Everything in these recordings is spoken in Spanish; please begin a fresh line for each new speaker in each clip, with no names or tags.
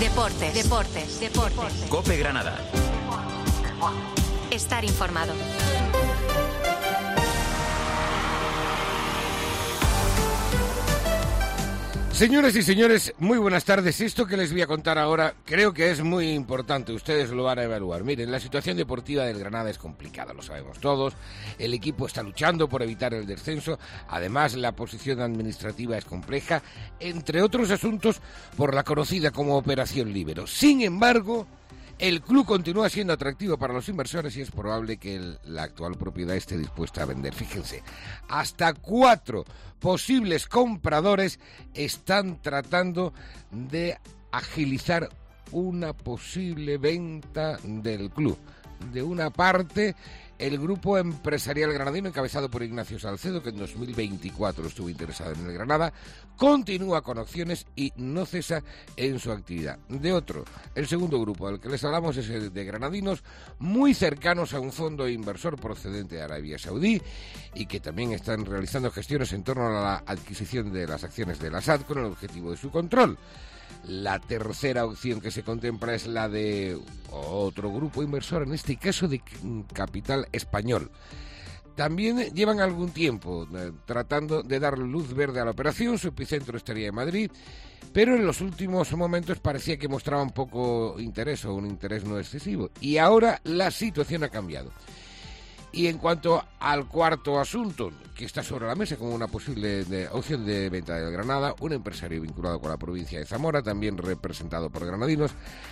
Deportes.
COPE Granada.
Estar informado.
Señoras y señores, muy buenas tardes. Esto que les voy a contar ahora creo que es muy importante. Ustedes lo van a evaluar. Miren, la situación deportiva del Granada es complicada, lo sabemos todos. El equipo está luchando por evitar el descenso. Además, la posición administrativa es compleja, entre otros asuntos, por la conocida como Operación Líbero. Sin embargo, el club continúa siendo atractivo para los inversores y es probable que la actual propiedad esté dispuesta a vender. Fíjense, hasta 4 posibles compradores están tratando de agilizar una posible venta del club. De una parte, el grupo empresarial granadino, encabezado por Ignacio Salcedo, que en 2024 estuvo interesado en el Granada, continúa con opciones y no cesa en su actividad. De otro, el segundo grupo del que les hablamos es el de granadinos muy cercanos a un fondo inversor procedente de Arabia Saudí y que también están realizando gestiones en torno a la adquisición de las acciones de la SAD con el objetivo de su control. La tercera opción que se contempla es la de otro grupo inversor, en este caso de capital español. También llevan algún tiempo tratando de dar luz verde a la operación. Su epicentro estaría en Madrid, pero en los últimos momentos parecía que mostraban poco interés o un interés no excesivo. Y ahora la situación ha cambiado. Y en cuanto al cuarto asunto, que está sobre la mesa como una posible opción de venta del Granada, un empresario vinculado con la provincia de Zamora, también representado por granadinos,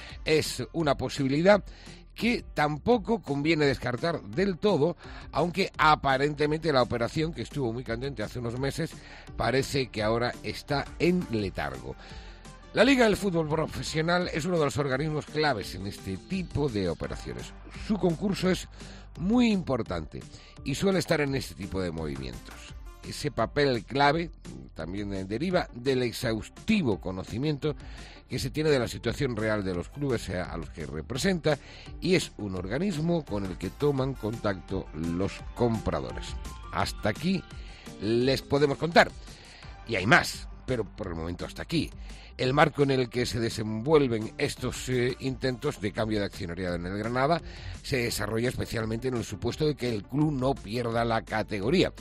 es una posibilidad que tampoco conviene descartar del todo, aunque aparentemente la operación, que estuvo muy candente hace unos meses, parece que ahora está en letargo. La Liga del Fútbol Profesional es uno de los organismos claves en este tipo de operaciones. Su concurso es muy importante y suele estar en este tipo de movimientos. Ese papel clave también deriva del exhaustivo conocimiento que se tiene de la situación real de los clubes a los que representa y es un organismo con el que toman contacto los compradores. Hasta aquí les podemos contar. Y hay más, pero por el momento hasta aquí. El marco en el que se desenvuelven estos intentos de cambio de accionariado en el Granada se desarrolla especialmente en el supuesto de que el club no pierda la categoría.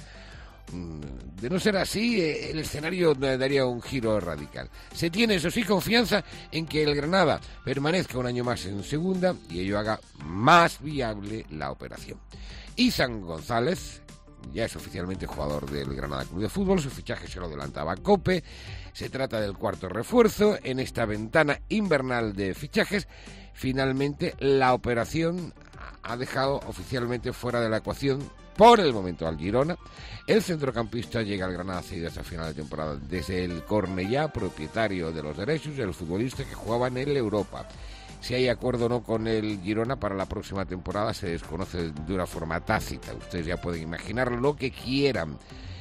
De no ser así, el escenario daría un giro radical. Se tiene, eso sí, confianza en que el Granada permanezca un año más en segunda y ello haga más viable la operación. Izan González ya es oficialmente jugador del Granada Club de Fútbol, su fichaje se lo adelantaba COPE. Se trata del cuarto refuerzo en esta ventana invernal de fichajes. Finalmente, la operación ha dejado oficialmente fuera de la ecuación por el momento al Girona. El centrocampista llega al Granada cedido hasta final de temporada desde el Cornellá, propietario de los derechos del futbolista que jugaba en el Europa. Si hay acuerdo o no con el Girona para la próxima temporada se desconoce de una forma tácita. Ustedes ya pueden imaginar lo que quieran.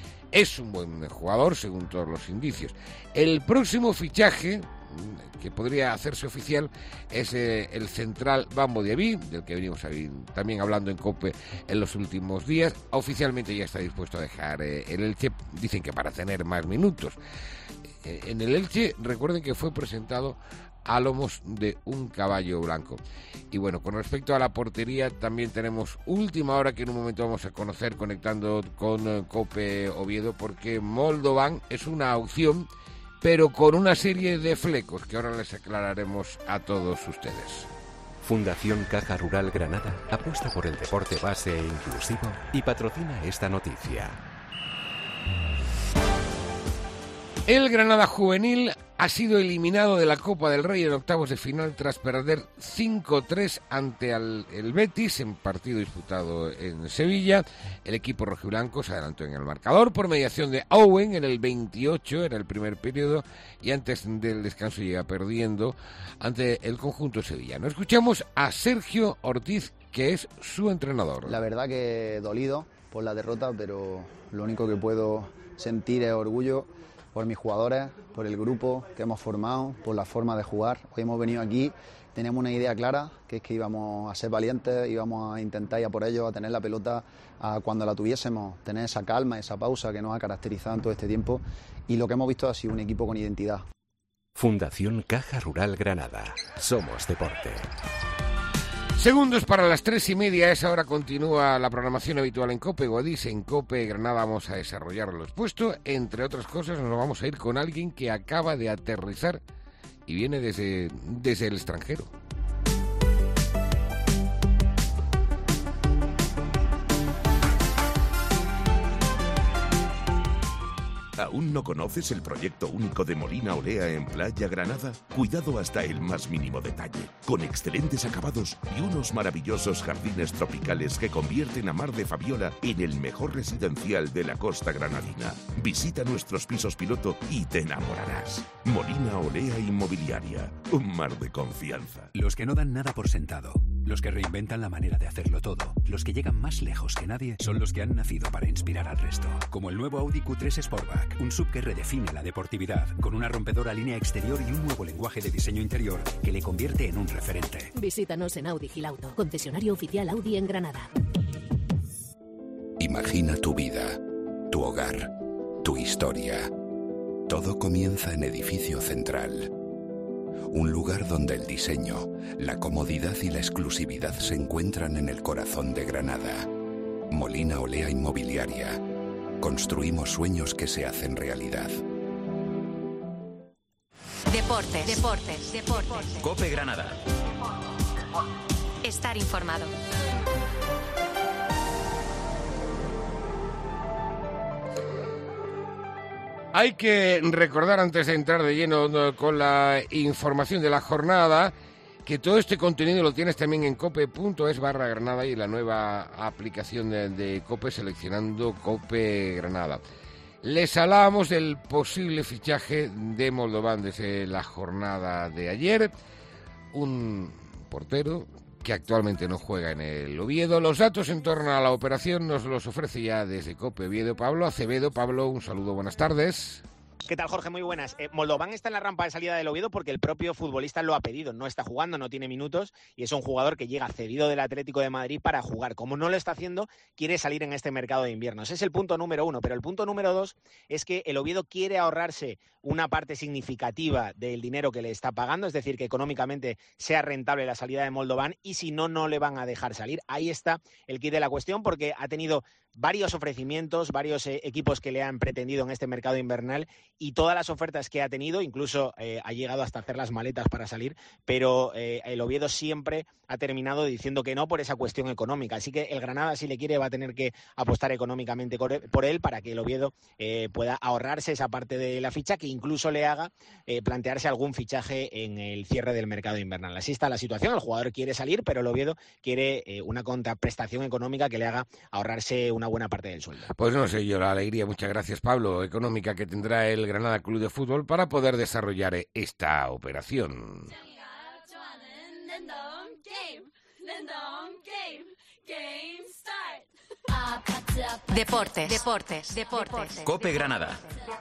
Es un buen jugador, según todos los indicios. El próximo fichaje que podría hacerse oficial es el central Bambo Diaby, del que venimos también hablando en COPE en los últimos días. Oficialmente ya está dispuesto a dejar el Elche, dicen que para tener más minutos. En el Elche, recuerden que fue presentado a lomos de un caballo blanco. Y bueno, con respecto a la portería también tenemos última hora que en un momento vamos a conocer conectando con COPE Oviedo, porque Moldovan es una opción pero con una serie de flecos que ahora les aclararemos a todos ustedes.
Fundación Caja Rural Granada apuesta por el deporte base e inclusivo y patrocina esta noticia.
El Granada juvenil ha sido eliminado de la Copa del Rey en octavos de final tras perder 5-3 ante el Betis en partido disputado en Sevilla. El equipo rojiblanco se adelantó en el marcador por mediación de Owen en el 28, era el primer periodo, y antes del descanso llega perdiendo ante el conjunto sevillano. Escuchamos a Sergio Ortiz, que es su entrenador.
La verdad que dolido por la derrota, pero lo único que puedo sentir es orgullo por mis jugadores, por el grupo que hemos formado, por la forma de jugar. Hoy hemos venido aquí, teníamos una idea clara, que es que íbamos a ser valientes, íbamos a intentar ir a por ellos, a tener la pelota cuando la tuviésemos, tener esa calma, esa pausa que nos ha caracterizado en todo este tiempo, y lo que hemos visto ha sido un equipo con identidad.
Fundación Caja Rural Granada. Somos deporte.
Segundos para las 3:30, a esa hora continúa la programación habitual en COPE Guadix. En COPE Granada vamos a desarrollar lo expuesto. Entre otras cosas nos vamos a ir con alguien que acaba de aterrizar y viene desde el extranjero.
¿Aún no conoces el proyecto único de Molina Olea en Playa Granada? Cuidado hasta el más mínimo detalle, con excelentes acabados y unos maravillosos jardines tropicales que convierten a Mar de Fabiola en el mejor residencial de la costa granadina. Visita nuestros pisos piloto y te enamorarás. Molina Olea Inmobiliaria, un mar de confianza.
Los que no dan nada por sentado, los que reinventan la manera de hacerlo todo, los que llegan más lejos que nadie, son los que han nacido para inspirar al resto. Como el nuevo Audi Q3 Sportback, un SUV que redefine la deportividad, con una rompedora línea exterior y un nuevo lenguaje de diseño interior que le convierte en un referente.
Visítanos en Audi Gilauto, concesionario oficial Audi en Granada.
Imagina tu vida, tu hogar, tu historia. Todo comienza en Edificio Central. Un lugar donde el diseño, la comodidad y la exclusividad se encuentran en el corazón de Granada. Molina Olea Inmobiliaria. Construimos sueños que se hacen realidad.
Deportes.
COPE Granada.
Estar informado.
Hay que recordar, antes de entrar de lleno con la información de la jornada, que todo este contenido lo tienes también en cope.es/Granada y la nueva aplicación de COPE, seleccionando COPE Granada. Les hablábamos del posible fichaje de Moldovan desde la jornada de ayer, un portero que actualmente no juega en el Oviedo. Los datos en torno a la operación nos los ofrece ya desde COPE Oviedo Pablo Acevedo. Pablo, un saludo, buenas tardes.
¿Qué tal, Jorge? Muy buenas. Moldovan está en la rampa de salida del Oviedo porque el propio futbolista lo ha pedido. No está jugando, no tiene minutos y es un jugador que llega cedido del Atlético de Madrid para jugar. Como no lo está haciendo, quiere salir en este mercado de invierno. Ese es el punto número 1. Pero el punto número 2 es que el Oviedo quiere ahorrarse una parte significativa del dinero que le está pagando, es decir, que económicamente sea rentable la salida de Moldovan y si no, no le van a dejar salir. Ahí está el quid de la cuestión porque ha tenido varios ofrecimientos, varios equipos que le han pretendido en este mercado invernal y todas las ofertas que ha tenido, incluso ha llegado hasta hacer las maletas para salir, pero el Oviedo siempre ha terminado diciendo que no por esa cuestión económica. Así que el Granada, si le quiere, va a tener que apostar económicamente por él para que el Oviedo pueda ahorrarse esa parte de la ficha que incluso le haga plantearse algún fichaje en el cierre del mercado invernal. Así está la situación, el jugador quiere salir, pero el Oviedo quiere una contraprestación económica que le haga ahorrarse una buena parte del sueldo.
Pues no sé yo, la alegría, muchas gracias Pablo, económica que tendrá el Granada Club de Fútbol para poder desarrollar esta operación.
Deportes.
COPE Granada.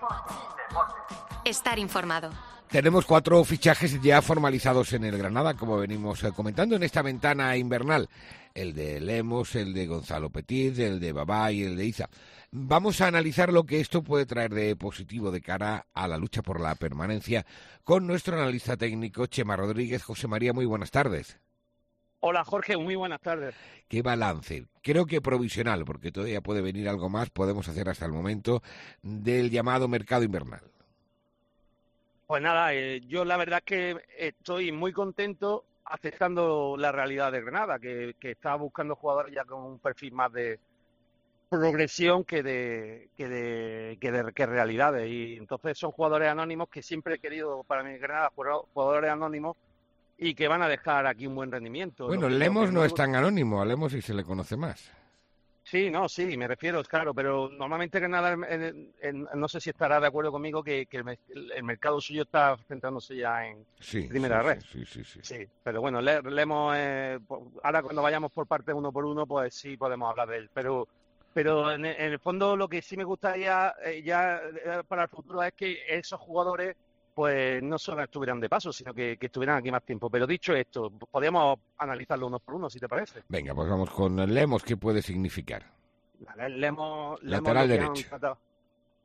Estar informado.
Tenemos 4 fichajes ya formalizados en el Granada, como venimos comentando en esta ventana invernal. El de Lemos, el de Gonzalo Petit, el de Babá y el de Iza. Vamos a analizar lo que esto puede traer de positivo de cara a la lucha por la permanencia con nuestro analista técnico Chema Rodríguez. José María, muy buenas tardes.
Hola Jorge, muy buenas tardes.
¿Qué balance? Creo que provisional, porque todavía puede venir algo más, podemos hacer hasta el momento, del llamado mercado invernal.
Pues nada, yo la verdad es que estoy muy contento aceptando la realidad de Granada, que está buscando jugadores ya con un perfil más de progresión que realidades. Y entonces son jugadores anónimos que siempre he querido para mi Granada, jugadores anónimos y que van a dejar aquí un buen rendimiento.
Bueno, Lemos no es tan anónimo, a Lemos sí se le conoce más.
Sí, no, sí, me refiero, claro, pero normalmente Granada, no sé si estará de acuerdo conmigo que el mercado suyo está centrándose ya en primera red. Sí, pero bueno, Lemos, ahora cuando vayamos por parte uno por uno, pues sí podemos hablar de él, pero en el fondo lo que sí me gustaría ya para el futuro es que esos jugadores pues no solo estuvieran de paso, sino que estuvieran aquí más tiempo. Pero dicho esto, podríamos analizarlo uno por uno, si te parece.
Venga, pues vamos con Lemos. ¿Qué puede significar?
Vale, Lemos
lateral derecho.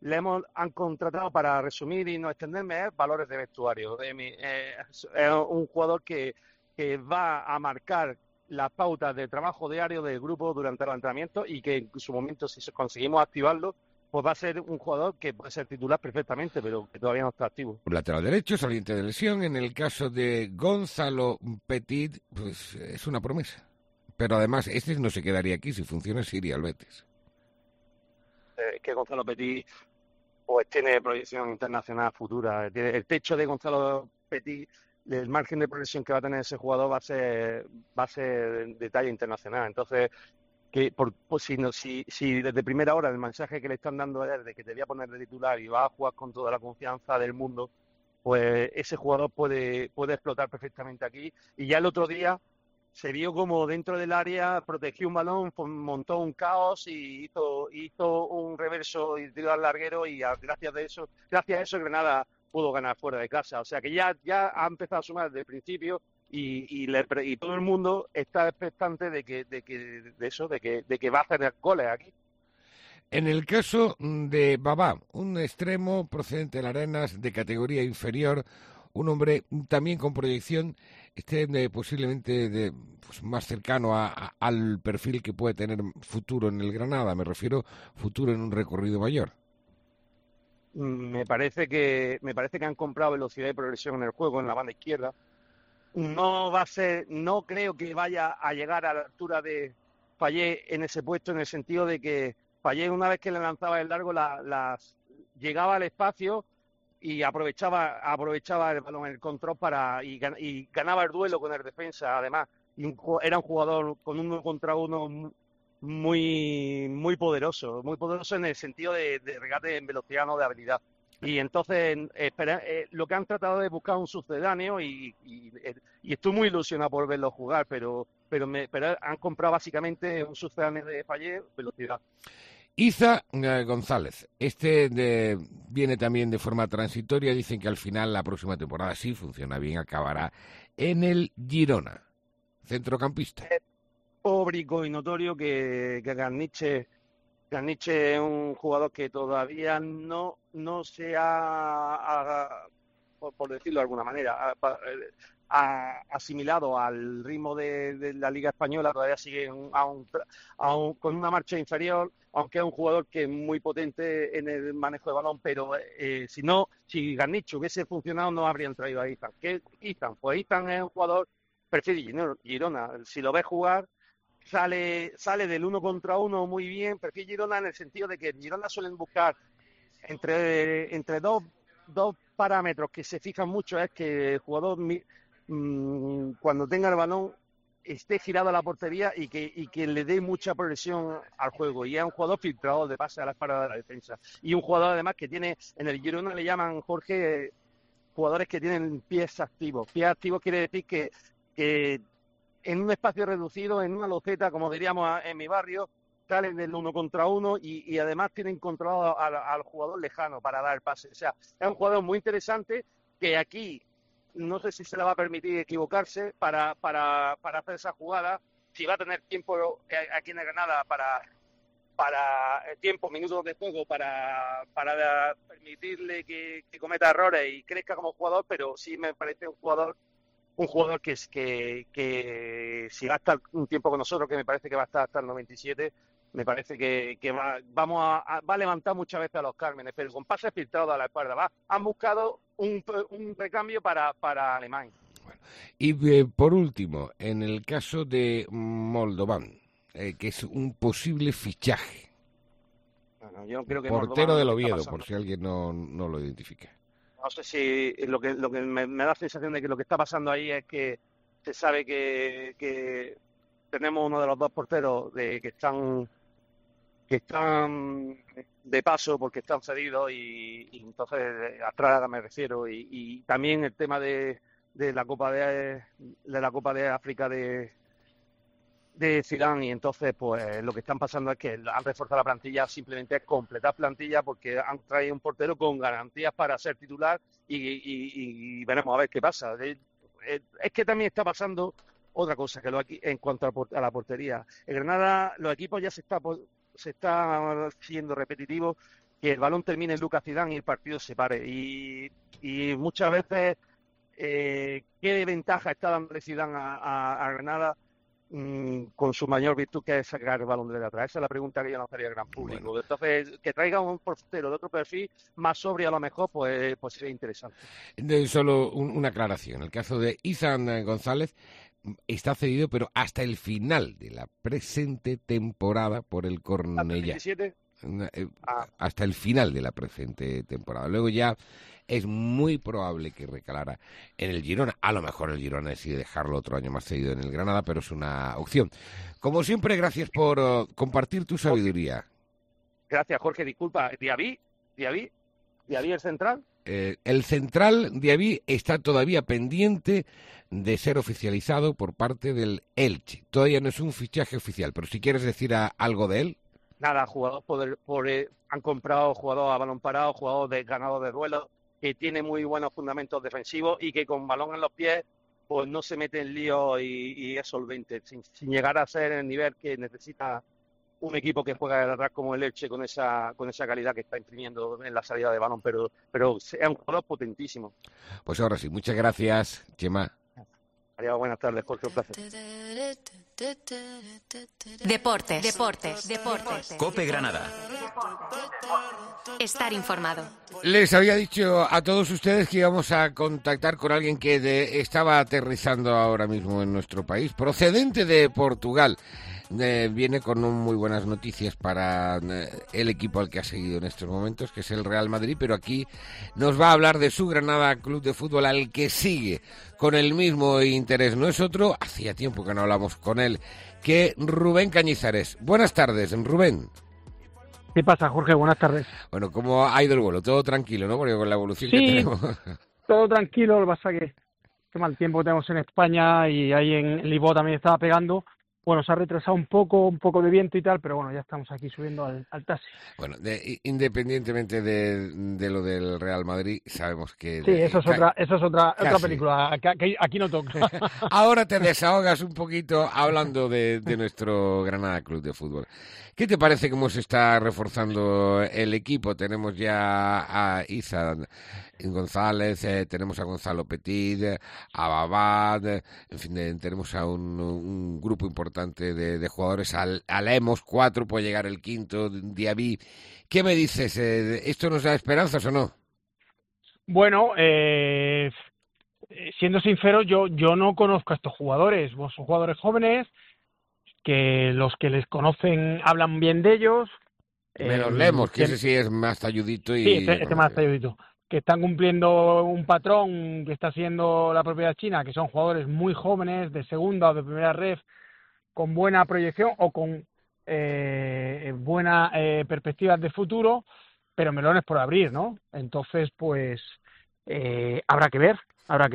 han contratado, para resumir y no extenderme, valores de vestuario. Es un jugador que va a marcar las pautas de trabajo diario del grupo durante los entrenamientos y que en su momento, si conseguimos activarlo, pues va a ser un jugador que puede ser titular perfectamente, pero que todavía no está activo.
Lateral derecho, saliente de lesión. En el caso de Gonzalo Petit, pues es una promesa. Pero además, este no se quedaría aquí. Si funciona, se iría al Betis.
Que Gonzalo Petit pues tiene proyección internacional futura. El techo de Gonzalo Petit, el margen de progresión que va a tener ese jugador va a ser de talla internacional. Entonces, si desde primera hora el mensaje que le están dando es de que te voy a poner de titular y vas a jugar con toda la confianza del mundo, pues ese jugador puede explotar perfectamente aquí. Y ya el otro día se vio como dentro del área protegió un balón, montó un caos y hizo un reverso y tiró al larguero, y gracias a eso Granada pudo ganar fuera de casa. O sea que ya ha empezado a sumar desde el principio y todo el mundo está expectante de que va a hacer goles aquí.
En el caso de Babá, un extremo procedente de las Arenas, de categoría inferior, un hombre también con proyección, posiblemente más cercano al perfil que puede tener futuro en el Granada. Me refiero futuro en un recorrido mayor.
Me parece que han comprado velocidad y progresión en el juego, en la banda izquierda. No creo que vaya a llegar a la altura de Fallé en ese puesto, en el sentido de que Fallé, una vez que le lanzaba el largo, llegaba al espacio y aprovechaba el balón, el control y ganaba el duelo con el defensa. Además, era un jugador con 1 contra 1 muy poderoso en el sentido de regate en velocidad, no de habilidad. Y entonces lo que han tratado de buscar un sucedáneo y estoy muy ilusionado por verlo jugar, pero han comprado básicamente un sucedáneo de Fallé, velocidad.
Iza González, viene también de forma transitoria. Dicen que al final, la próxima temporada, si funciona bien, acabará en el Girona. Centrocampista.
Es público y notorio que Garniche es un jugador que todavía no se ha, por decirlo de alguna manera, ha asimilado al ritmo de la Liga Española. Todavía sigue con una marcha inferior, aunque es un jugador que es muy potente en el manejo de balón, pero si Garniche hubiese funcionado, no habrían traído a Izan. ¿Qué Izan? Pues Izan es un jugador perfil de Girona. Si lo ves jugar, sale del 1 contra 1 muy bien, perfil Girona, en el sentido de que Girona suelen buscar entre dos parámetros que se fijan mucho, es que el jugador cuando tenga el balón esté girado a la portería y que le dé mucha progresión al juego, y es un jugador filtrador de pase a la espalda de la defensa, y un jugador además que tiene, en el Girona le llaman, Jorge, jugadores que tienen pies activos. Pies activos quiere decir que en un espacio reducido, en una loseta, como diríamos en mi barrio, salen del 1 contra 1 y además tienen controlado al jugador lejano para dar el pase. O sea, es un jugador muy interesante que aquí no sé si se le va a permitir equivocarse para hacer esa jugada, si va a tener tiempo aquí en Granada para minutos de juego para permitirle que cometa errores y crezca como jugador, pero sí me parece un jugador que si va a estar un tiempo con nosotros, que me parece que va a estar hasta el 97, me parece que va a levantar muchas veces a los Cármenes, pero con pases filtrados a la espalda. Han buscado un recambio para Alemán.
Bueno, y por último, en el caso de Moldovan, que es un posible fichaje.
Bueno, yo creo que
portero del Oviedo, por si alguien no lo identifica.
No sé si lo que me da la sensación de que lo que está pasando ahí es que se sabe que tenemos uno de los dos porteros que están de paso porque están cedidos y entonces atrás me refiero, y también el tema de la Copa de África de Zidane, y entonces pues lo que están pasando es que han reforzado la plantilla, simplemente es completar plantilla porque han traído un portero con garantías para ser titular y veremos a ver qué pasa. Es que también está pasando otra cosa, que en cuanto a la portería, en Granada los equipos ya se está siendo repetitivos, el balón termine en Lucas Zidane y el partido se pare. Y muchas veces, ¿qué ventaja está dando Zidane a Granada con su mayor virtud, que es sacar el balón de atrás? Esa es la pregunta que yo lanzaría al gran público. Bueno. Entonces, que traiga un portero de otro perfil, más sobrio a lo mejor, pues sería interesante.
Solo una aclaración. El caso de Izan González está cedido, pero hasta el final de la presente temporada por el Cornellá. Hasta el final de la presente temporada. Luego ya es muy probable que recalara en el Girona. A lo mejor el Girona decide dejarlo otro año más cedido en el Granada, pero es una opción. Como siempre, gracias por compartir tu sabiduría.
Gracias, Jorge. Disculpa, ¿Diaby el central?
El central Diaby está todavía pendiente de ser oficializado por parte del Elche. Todavía no es un fichaje oficial, pero si quieres decir algo de él.
Nada, jugador han comprado jugador a balón parado, jugador de ganado de duelo, que tiene muy buenos fundamentos defensivos y que con balón en los pies pues no se mete en lío y es solvente, sin llegar a ser el nivel que necesita un equipo que juega de atrás como el Elche con esa calidad que está imprimiendo en la salida de balón, pero es un jugador potentísimo.
Pues ahora sí, muchas gracias, Chema.
Adiós, buenas tardes, Jorge, un placer.
Deportes.
COPE Granada.
Estar informado.
Les había dicho a todos ustedes que íbamos a contactar con alguien que estaba aterrizando ahora mismo en nuestro país, procedente de Portugal. Viene con muy buenas noticias para el equipo al que ha seguido en estos momentos, que es el Real Madrid, pero aquí nos va a hablar de su Granada Club de Fútbol, al que sigue con el mismo interés. No es otro, hacía tiempo que no hablamos con él, que Rubén Cañizares. Buenas tardes, Rubén.
¿Qué pasa, Jorge? Buenas tardes.
Bueno, ¿cómo ha ido el vuelo? Todo tranquilo, ¿no? Porque con la evolución que tenemos...
todo tranquilo, lo que pasa es que mal tiempo que tenemos en España y ahí en Lisboa también estaba pegando. Bueno, se ha retrasado un poco de viento y tal, pero bueno, ya estamos aquí subiendo al taxi.
Bueno, independientemente de lo del Real Madrid, sabemos que...
Sí, eso es otra película, aquí no toca.
Ahora te desahogas un poquito hablando de nuestro Granada Club de Fútbol. ¿Qué te parece cómo se está reforzando el equipo? Tenemos ya a Izan González, tenemos a Gonzalo Petit, a Babad, en fin, tenemos a un grupo importante de jugadores, a Lemos, 4, puede llegar el quinto, Diaby. ¿Qué me dices? ¿Esto nos da esperanzas o no?
Bueno, siendo sincero, yo no conozco a estos jugadores. Son jugadores jóvenes que los que les conocen hablan bien de ellos.
Menos Lemos, que ese sí es más talludito.
Sí, este más talludito. Que están cumpliendo un patrón que está haciendo la propiedad china, que son jugadores muy jóvenes, de segunda o de primera ref, con buena proyección o con buenas perspectivas de futuro, pero melones por abrir, ¿no? Entonces, pues, habrá que ver.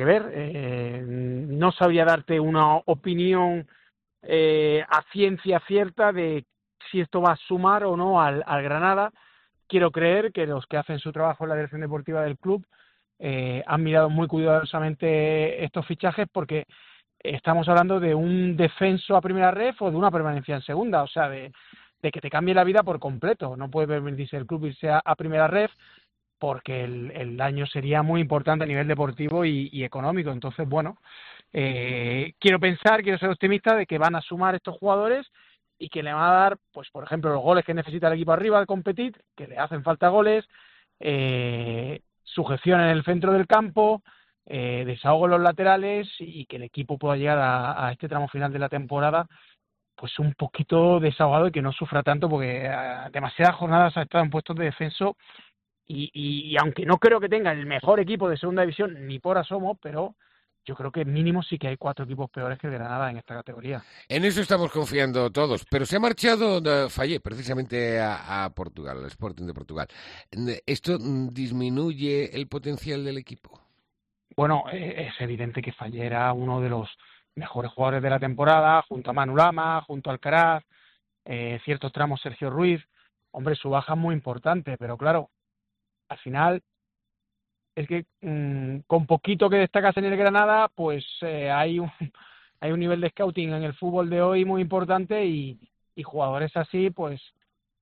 No sabría darte una opinión a ciencia cierta de si esto va a sumar o no al Granada. Quiero creer que los que hacen su trabajo en la dirección deportiva del club han mirado muy cuidadosamente estos fichajes, porque estamos hablando de un descenso a primera ref o de una permanencia en segunda, o sea, de que te cambie la vida por completo. No puede permitirse el club irse a primera ref, porque el daño sería muy importante a nivel deportivo y económico. Entonces, bueno, quiero ser optimista de que van a sumar estos jugadores y que le van a dar, pues por ejemplo, los goles que necesita el equipo arriba al competir, que le hacen falta goles, sujeción en el centro del campo, desahogo en los laterales, y que el equipo pueda llegar a este tramo final de la temporada pues un poquito desahogado y que no sufra tanto, porque demasiadas jornadas ha estado en puestos de descenso y aunque no creo que tenga el mejor equipo de segunda división ni por asomo, pero yo creo que mínimo sí que hay 4 equipos peores que el Granada en esta categoría.
En eso estamos confiando todos, pero se ha marchado Fallé precisamente a Portugal, al Sporting de Portugal. ¿Esto disminuye el potencial del equipo?
Bueno, es evidente que Fallé era uno de los mejores jugadores de la temporada, junto a Manu Lama, junto a Alcaraz, ciertos tramos Sergio Ruiz. Hombre, su baja es muy importante, pero claro, al final es que con poquito que destacas en el Granada, pues hay un nivel de scouting en el fútbol de hoy muy importante, y jugadores así, pues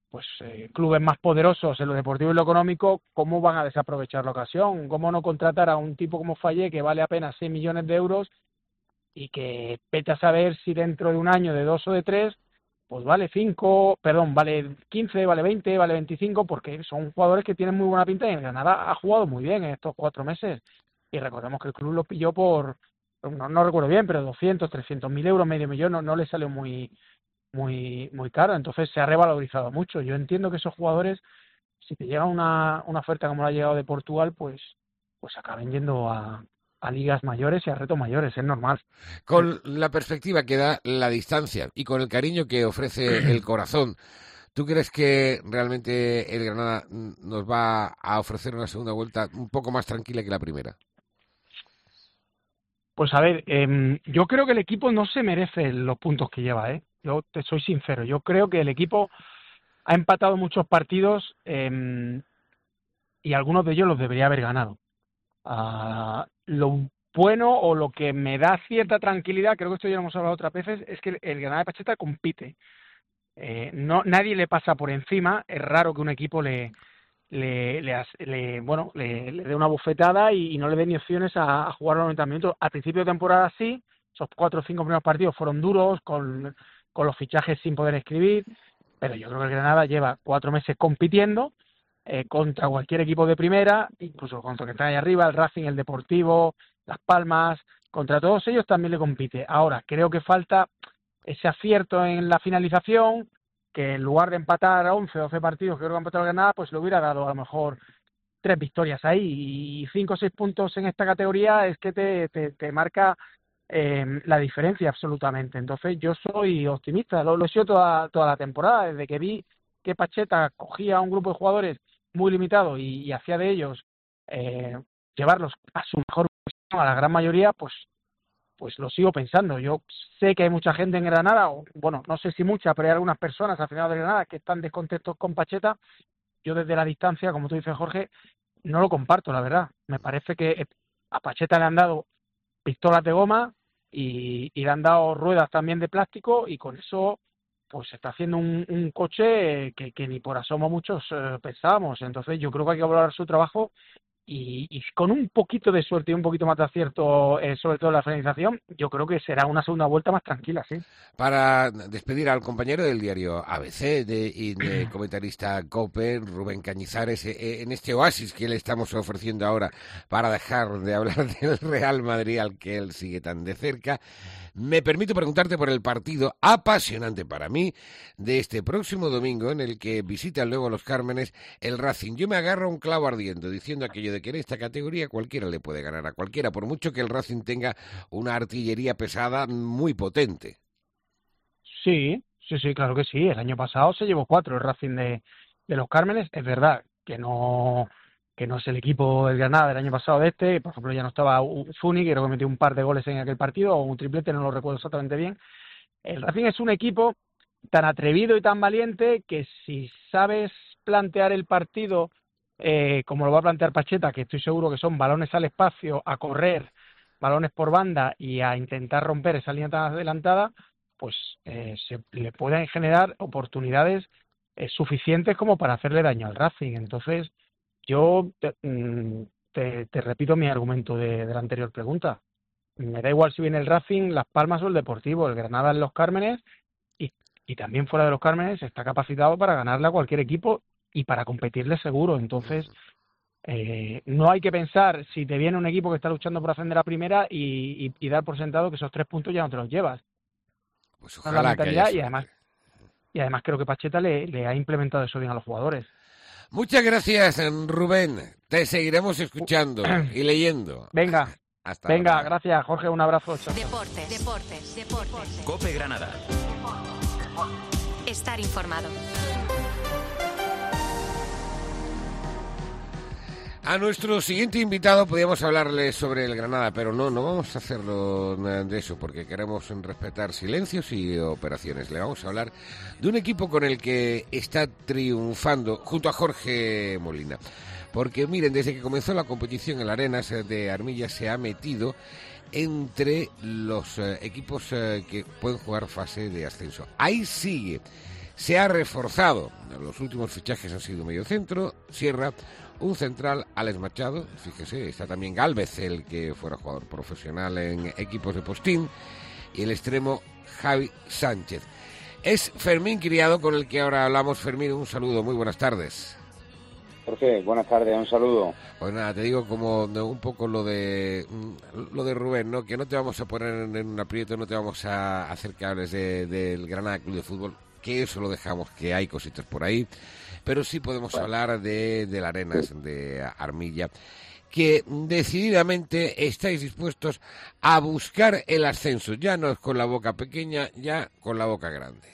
clubes más poderosos en lo deportivo y lo económico, ¿cómo van a desaprovechar la ocasión? ¿Cómo no contratar a un tipo como Fallé, que vale apenas 6 millones de euros y que vete a saber si dentro de un año, de 2 o de 3, pues vale 15, vale 20, vale 25, porque son jugadores que tienen muy buena pinta y el Granada ha jugado muy bien en estos 4 meses. Y recordemos que el club lo pilló por, no recuerdo bien, pero 200, 300.000 euros, medio millón, no le salió muy caro, entonces se ha revalorizado mucho. Yo entiendo que esos jugadores, si te llega una oferta como la ha llegado de Portugal, pues acaben yendo a ligas mayores y a retos mayores, es normal.
Con la perspectiva que da la distancia y con el cariño que ofrece el corazón, ¿tú crees que realmente el Granada nos va a ofrecer una segunda vuelta un poco más tranquila que la primera?
Pues a ver, yo creo que el equipo no se merece los puntos que lleva, Yo te soy sincero, yo creo que el equipo ha empatado muchos partidos y algunos de ellos los debería haber ganado. Lo bueno o lo que me da cierta tranquilidad, creo que esto ya lo hemos hablado otras veces, es que el Granada de Pacheta compite. Nadie le pasa por encima, es raro que un equipo le dé una bofetada y no le dé ni opciones a jugar los 90 minutos. Al principio de temporada sí, esos 4 o 5 primeros partidos fueron duros, con los fichajes sin poder escribir, pero yo creo que el Granada lleva 4 meses compitiendo contra cualquier equipo de primera, incluso contra el que está ahí arriba, el Racing, el Deportivo, Las Palmas, contra todos ellos también le compite. Ahora, creo que falta ese acierto en la finalización, que en lugar de empatar a 11 o 12 partidos que creo que ha empatado el Granada, pues le hubiera dado a lo mejor 3 victorias ahí, y 5 o 6 puntos en esta categoría es que te marca la diferencia absolutamente. Entonces yo soy optimista, lo he sido toda la temporada, desde que vi que Pacheta cogía a un grupo de jugadores muy limitado y hacía de ellos llevarlos a su mejor posición, a la gran mayoría, pues lo sigo pensando. Yo sé que hay mucha gente en Granada, bueno, no sé si mucha, pero hay algunas personas al final de Granada que están descontentos con Pacheta. Yo desde la distancia, como tú dices, Jorge, no lo comparto, la verdad. Me parece que a Pacheta le han dado pistolas de goma y le han dado ruedas también de plástico, y con eso pues se está haciendo un coche que ni por asomo muchos pensábamos. Entonces yo creo que hay que valorar su trabajo y con un poquito de suerte y un poquito más de acierto, sobre todo en la finalización, yo creo que será una segunda vuelta más tranquila, sí.
Para despedir al compañero del diario ABC y de comentarista COPE, Rubén Cañizares, en este oasis que le estamos ofreciendo ahora para dejar de hablar del Real Madrid, al que él sigue tan de cerca, me permito preguntarte por el partido apasionante para mí de este próximo domingo, en el que visitan luego los Cármenes el Racing. Yo me agarro a un clavo ardiendo diciendo aquello de que en esta categoría cualquiera le puede ganar a cualquiera, por mucho que el Racing tenga una artillería pesada muy potente.
Sí, claro que sí. El año pasado se llevó 4 el Racing de los Cármenes. Es verdad que no es el equipo del Granada del año pasado de este. Por ejemplo, ya no estaba Zuni, que creo que metió un par de goles en aquel partido, o un triplete, no lo recuerdo exactamente bien. El Racing es un equipo tan atrevido y tan valiente que si sabes plantear el partido como lo va a plantear Pacheta, que estoy seguro que son balones al espacio, a correr, balones por banda y a intentar romper esa línea tan adelantada, pues se le pueden generar oportunidades suficientes como para hacerle daño al Racing. Entonces, yo te repito mi argumento de la anterior pregunta. Me da igual si viene el Racing, Las Palmas o el Deportivo. El Granada en los Cármenes y también fuera de los Cármenes está capacitado para ganarle a cualquier equipo y para competirle seguro. Entonces, no hay que pensar si te viene un equipo que está luchando por ascender a primera y dar por sentado que esos 3 puntos ya no te los llevas.
Pues ojalá que haya suerte.
Y además creo que Pacheta le ha implementado eso bien a los jugadores.
Muchas gracias, Rubén. Te seguiremos escuchando y leyendo.
Venga,
ahora.
Gracias, Jorge. Un abrazo. Chao.
Deportes.
COPE Granada.
Estar informado.
A nuestro siguiente invitado podíamos hablarle sobre el Granada, pero no vamos a hacerlo de eso, porque queremos respetar silencios y operaciones. Le vamos a hablar de un equipo con el que está triunfando junto a Jorge Molina. Porque miren, desde que comenzó la competición en la Arenas de Armilla se ha metido entre los equipos que pueden jugar fase de ascenso. Ahí sigue se ha reforzado. Los últimos fichajes han sido mediocentro, Sierra, un central, Alex Machado, fíjese, está también Gálvez, el que fuera jugador profesional en equipos de Postín, y el extremo Javi Sánchez. Es Fermín Criado con el que ahora hablamos. Fermín, un saludo, muy buenas tardes.
Jorge, buenas tardes, un saludo.
Pues nada, te digo como un poco lo de Rubén, ¿no? Que no te vamos a poner en un aprieto, no te vamos a hacer que hables del Granada Club de Fútbol, que eso lo dejamos, que hay cositas por ahí, pero sí podemos hablar del Arenas, de Armilla, que decididamente estáis dispuestos a buscar el ascenso, ya no es con la boca pequeña, ya con la boca grande.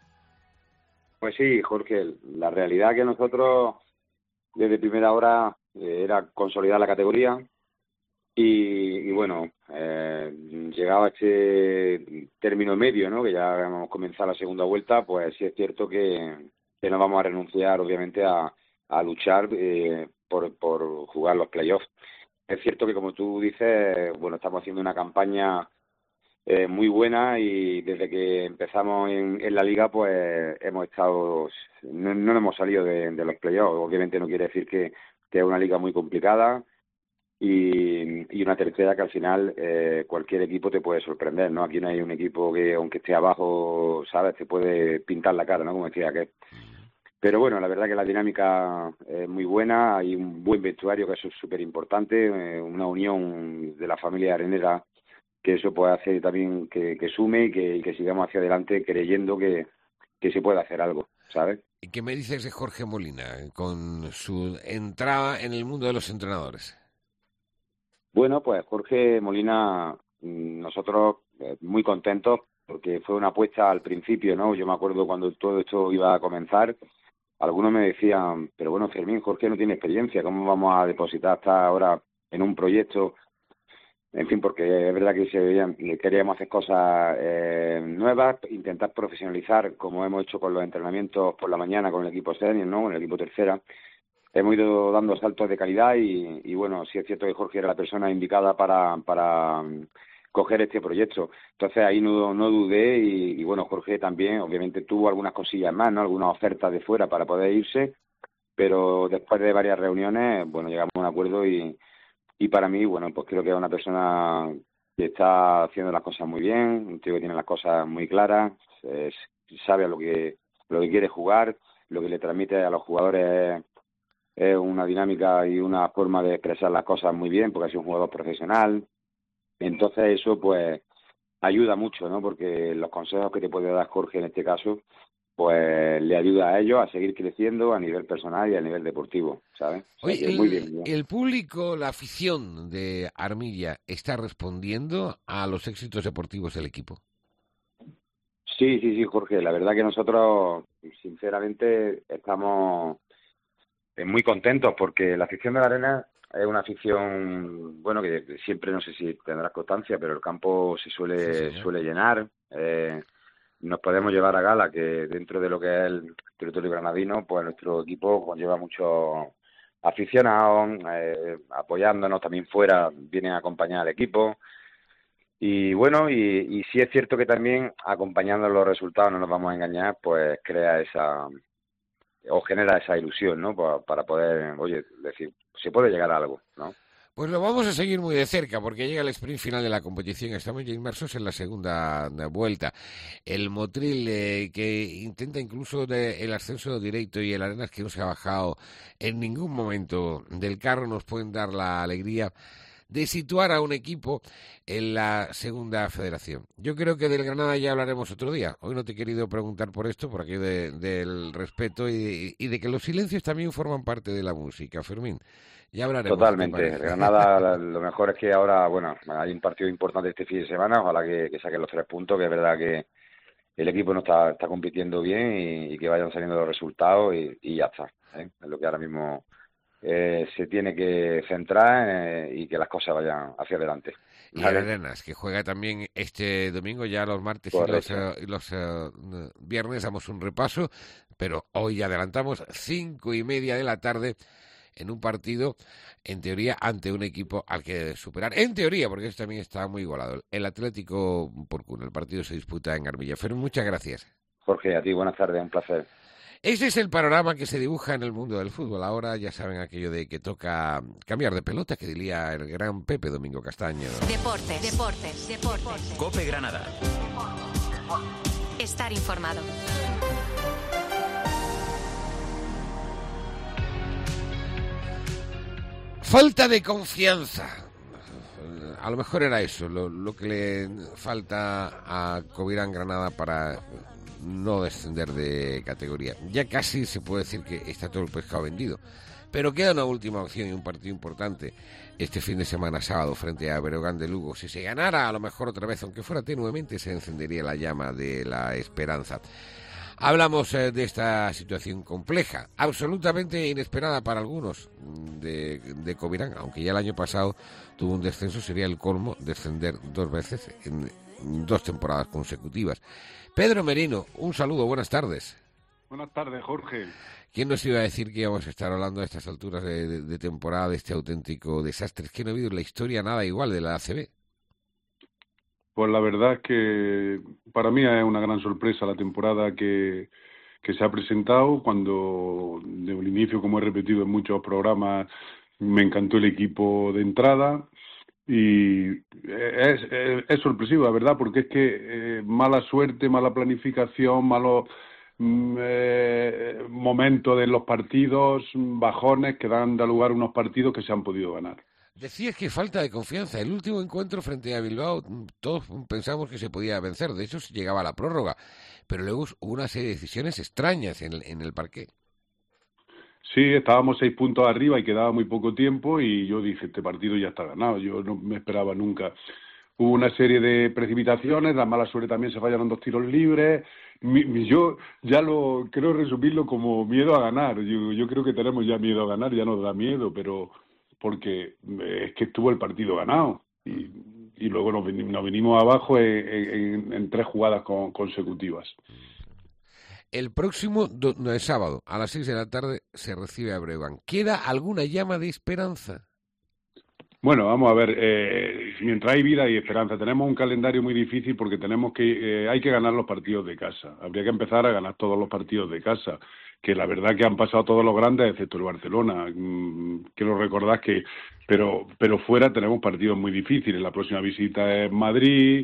Pues sí, Jorge, la realidad que nosotros desde primera hora era consolidar la categoría y bueno, llegado a este término medio, ¿no? Que ya hemos comenzado la segunda vuelta, pues sí es cierto que no vamos a renunciar obviamente a luchar por jugar los playoffs. Es cierto que, como tú dices, bueno, estamos haciendo una campaña muy buena y desde que empezamos en la liga pues hemos estado, no hemos salido de los playoffs. Obviamente no quiere decir que es una liga muy complicada y una tercera que al final cualquier equipo te puede sorprender, ¿no? Aquí no hay un equipo que, aunque esté abajo, sabes, te puede pintar la cara, ¿no? Como decía aquel. Pero bueno, la verdad que la dinámica es muy buena, hay un buen vestuario, que eso es súper importante, una unión de la familia arenera, que eso puede hacer también que sume y que sigamos hacia adelante creyendo que se puede hacer algo, ¿sabes?
¿Y qué me dices de Jorge Molina, con su entrada en el mundo de los entrenadores?
Bueno, pues Jorge Molina, nosotros muy contentos, porque fue una apuesta al principio, ¿no? Yo me acuerdo cuando todo esto iba a comenzar, algunos me decían, pero bueno, Fermín, Jorge no tiene experiencia, ¿cómo vamos a depositar hasta ahora en un proyecto? En fin, porque es verdad que queríamos hacer cosas nuevas, intentar profesionalizar, como hemos hecho con los entrenamientos por la mañana con el equipo senior, ¿no? Con el equipo tercera. Hemos ido dando saltos de calidad y bueno, sí es cierto que Jorge era la persona indicada para coger este proyecto. Entonces ahí no dudé y bueno, Jorge también obviamente tuvo algunas cosillas más, ¿no? Algunas ofertas de fuera para poder irse, pero después de varias reuniones, bueno, llegamos a un acuerdo y para mí, bueno, pues creo que es una persona que está haciendo las cosas muy bien, un tío que tiene las cosas muy claras, sabe a lo que quiere jugar, lo que le transmite a los jugadores es una dinámica y una forma de expresar las cosas muy bien, porque ha sido un jugador profesional. Entonces eso pues ayuda mucho, ¿no? Porque los consejos que te puede dar Jorge en este caso, pues le ayuda a ellos a seguir creciendo a nivel personal y a nivel deportivo, ¿sabes?
Oye,
muy bien.
¿El público, la afición de Armilla está respondiendo a los éxitos deportivos del equipo?
Sí, Jorge. La verdad que nosotros, sinceramente, estamos muy contentos porque la afición de la Arena es una afición, bueno, que siempre, no sé si tendrás constancia, pero el campo se suele llenar. Nos podemos llevar a gala que dentro de lo que es el territorio granadino, pues nuestro equipo conlleva muchos aficionados, apoyándonos también fuera, vienen a acompañar al equipo. Y bueno, y sí es cierto que también acompañando los resultados, no nos vamos a engañar, pues crea genera esa ilusión, ¿no? Para poder, oye, decir, se puede llegar a algo, ¿no?
Pues lo vamos a seguir muy de cerca porque llega el sprint final de la competición. Estamos ya inmersos en la segunda vuelta. El Motril que intenta incluso el ascenso directo y el Arenas que no se ha bajado en ningún momento del carro nos pueden dar la alegría de situar a un equipo en la segunda federación. Yo creo que del Granada ya hablaremos otro día. Hoy no te he querido preguntar por esto, por aquello del respeto y de que los silencios también forman parte de la música, Fermín. Ya hablaremos.
Totalmente. Granada, lo mejor es que ahora, bueno, hay un partido importante este fin de semana, ojalá que saquen los 3 puntos, que es verdad que el equipo no está compitiendo bien y que vayan saliendo los resultados y ya está. Es lo que ahora mismo se tiene que centrar y que las cosas vayan hacia adelante.
Y el Arenas, que juega también este domingo, ya los martes y los viernes damos un repaso, pero hoy ya adelantamos 5:30 de la tarde en un partido, en teoría, ante un equipo al que superar. En teoría, porque eso también está muy igualado. El Atlético Porcuna. El partido se disputa en Armilla. Fer, muchas gracias.
Jorge, a ti buenas tardes, un placer.
Este es el panorama que se dibuja en el mundo del fútbol. Ahora ya saben aquello de que toca cambiar de pelota, que diría el gran Pepe Domingo Castaño.
Deportes.
COPE Granada.
Estar informado.
Falta de confianza. A lo mejor era eso, lo que le falta a Covirán Granada para no descender de categoría. Ya casi se puede decir que está todo el pescado vendido. Pero queda una última opción y un partido importante este fin de semana, sábado, frente a Breogán de Lugo. Si se ganara, a lo mejor otra vez, aunque fuera tenuemente, se encendería la llama de la esperanza. Hablamos de esta situación compleja, absolutamente inesperada para algunos de Covirán, aunque ya el año pasado tuvo un descenso, sería el colmo descender 2 veces en 2 temporadas consecutivas. Pedro Merino, un saludo, buenas tardes.
Buenas tardes, Jorge.
¿Quién nos iba a decir que íbamos a estar hablando a estas alturas de temporada de este auténtico desastre? Es que no ha habido en la historia nada igual de la ACB.
Pues la verdad es que para mí es una gran sorpresa la temporada que se ha presentado. Cuando de un inicio, como he repetido en muchos programas, me encantó el equipo de entrada y es sorpresivo, la verdad, porque es que mala suerte, mala planificación, malos momentos de los partidos, bajones que dan lugar a unos partidos que se han podido ganar.
Decías que falta de confianza. El último encuentro frente a Bilbao, todos pensamos que se podía vencer. De hecho, se llegaba a la prórroga. Pero luego hubo una serie de decisiones extrañas en el parqué.
Sí, estábamos 6 puntos arriba y quedaba muy poco tiempo y yo dije, este partido ya está ganado. Yo no me esperaba nunca. Hubo una serie de precipitaciones, la mala suerte también, se fallaron 2 tiros libres. Yo ya quiero resumirlo como miedo a ganar. Yo creo que tenemos ya miedo a ganar, ya nos da miedo, pero porque es que estuvo el partido ganado y luego nos venimos abajo en 3 jugadas consecutivas.
El próximo sábado a las 6 de la tarde se recibe a Breogán. ¿Queda alguna llama de esperanza?
Bueno, vamos a ver, mientras hay vida y esperanza. Tenemos un calendario muy difícil porque hay que ganar los partidos de casa. Habría que empezar a ganar todos los partidos de casa, que la verdad que han pasado todos los grandes, excepto el Barcelona. Quiero recordar que, pero fuera tenemos partidos muy difíciles. La próxima visita es Madrid,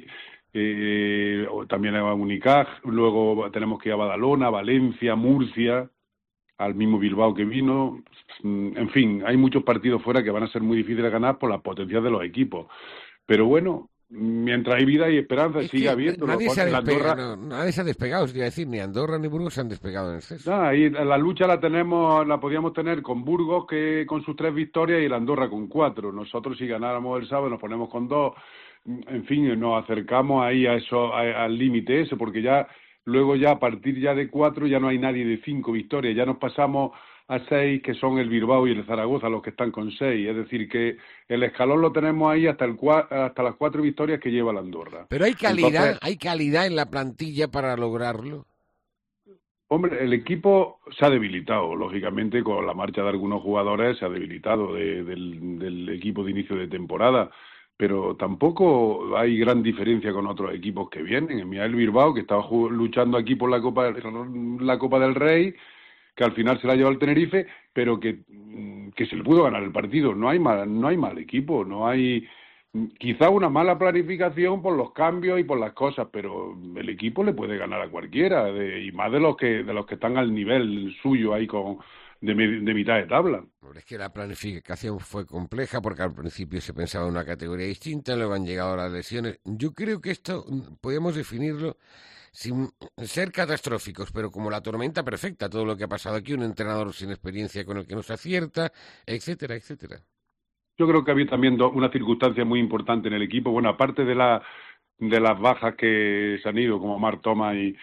también a Unicaja, luego tenemos que ir a Badalona, Valencia, Murcia, al mismo Bilbao que vino. En fin, hay muchos partidos fuera que van a ser muy difíciles de ganar por la potencia de los equipos. Pero bueno, mientras hay vida y esperanza, sigue habiendo.
Nadie se ha despegado, es decir, ni Andorra ni Burgos se han despegado en el CES.
Ahí la lucha la podíamos tener con Burgos que con sus 3 victorias y el Andorra con 4. Nosotros si ganáramos el sábado nos ponemos con 2. En fin, nos acercamos ahí a eso, al límite ese, porque ya luego ya a partir ya de 4 ya no hay nadie de 5 victorias, ya nos pasamos a 6, que son el Bilbao y el Zaragoza los que están con 6, es decir que el escalón lo tenemos ahí hasta las 4 victorias que lleva la Andorra.
Pero hay calidad, hay calidad en la plantilla para lograrlo.
Hombre, el equipo se ha debilitado, lógicamente con la marcha de algunos jugadores se ha debilitado del equipo de inicio de temporada. Pero tampoco hay gran diferencia con otros equipos que vienen. Mira el Bilbao, que estaba luchando aquí por la Copa del Rey, que al final se la llevó el Tenerife, pero que se le pudo ganar el partido. No hay mal equipo, no hay quizá una mala planificación por los cambios y por las cosas, pero el equipo le puede ganar a cualquiera, y más de los que están al nivel suyo ahí de mitad de tabla.
Es que la planificación fue compleja porque al principio se pensaba en una categoría distinta, luego han llegado las lesiones. Yo creo que esto podemos definirlo sin ser catastróficos, pero como la tormenta perfecta, todo lo que ha pasado aquí, un entrenador sin experiencia con el que no se acierta, etcétera, etcétera.
Yo creo que había también una circunstancia muy importante en el equipo, bueno, aparte de las bajas que se han ido, como Marc Thomas y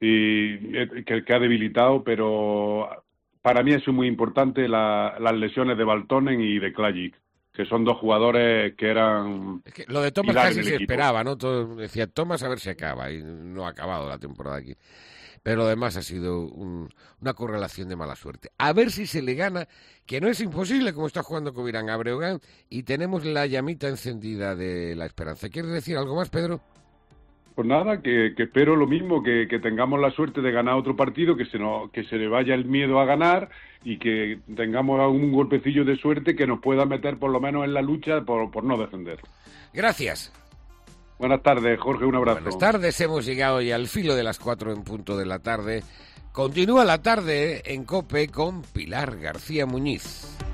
que ha debilitado, pero para mí es muy importante las lesiones de Baltonen y de Klajic, que son 2 jugadores que eran...
Es que lo de Thomas casi se esperaba, ¿no? Todo decía, Thomas a ver si acaba, y no ha acabado la temporada aquí. Pero además ha sido una correlación de mala suerte. A ver si se le gana, que no es imposible, como está jugando Covirán a Breogán, y tenemos la llamita encendida de la esperanza. ¿Quieres decir algo más, Pedro?
Pues nada, que espero lo mismo, que tengamos la suerte de ganar otro partido, que se le vaya el miedo a ganar y que tengamos algún golpecillo de suerte que nos pueda meter por lo menos en la lucha por no defender.
Gracias.
Buenas tardes, Jorge, un abrazo.
Buenas tardes, hemos llegado ya al filo de las 4 en punto de la tarde. Continúa la tarde en COPE con Pilar García Muñiz.